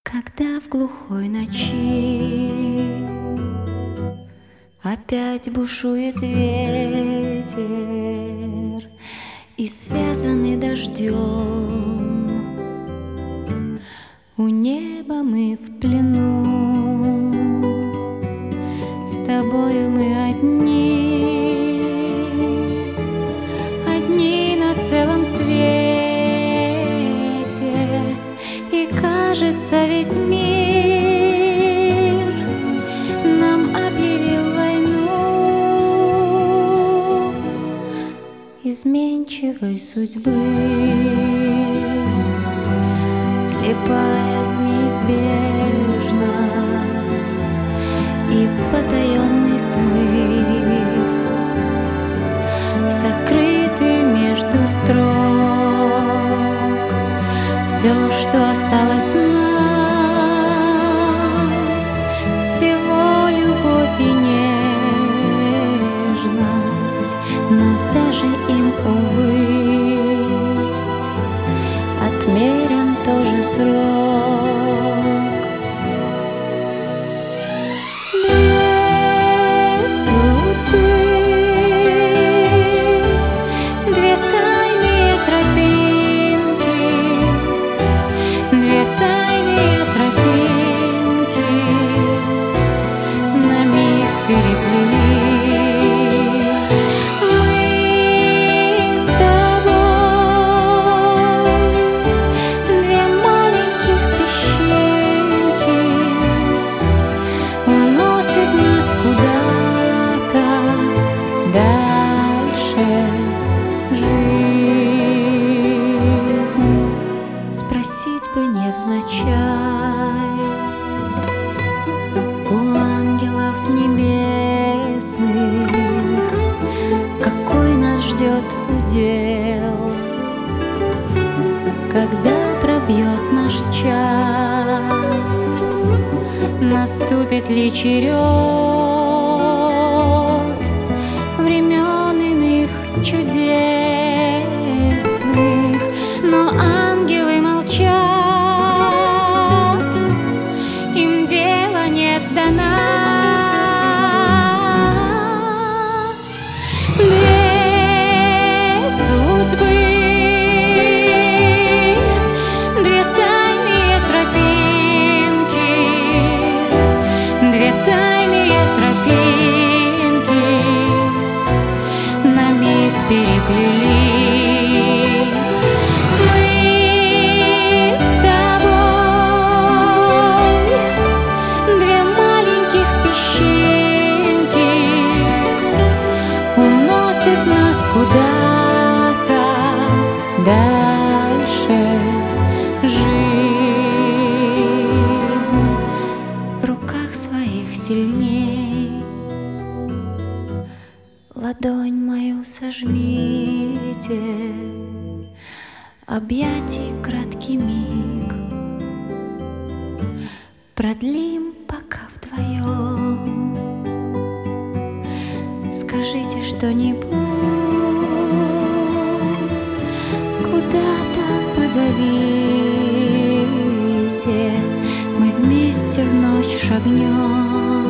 Когда в глухой ночи опять бушует ветер, и связаны дождем, у неба мы в плену, с тобою мы одни на целом свете. И кажется, весь мир нам объявил войну изменчивой судьбы. Слепая неизбежность и потаенный смысл, сокрытый между строк. Все, что осталось нам, всего любовь и нежность, но даже им, увы, отмерен тоже срок. Две судьбы, две тайные тропинки, две тайные тропинки на миг переплелись. Мы с тобой, две маленьких песчинки, уносят нас куда-то дальше жизнь. Спросить бы невзначай у ангелов небесных, какой нас ждет удел, когда пробьет наш час, наступит ли черед времен иных чудесных. Но ангелы молчат, им дела нет до нас. Две судьбы, две тайные тропинки, две тайные тропинки на миг переплелись. Куда-то дальше жизнь в руках своих сильней. Ладонь мою сожмите, объятий краткий миг продлим пока вдвоем. Скажите что-нибудь, куда-то позовите, мы вместе в ночь шагнем.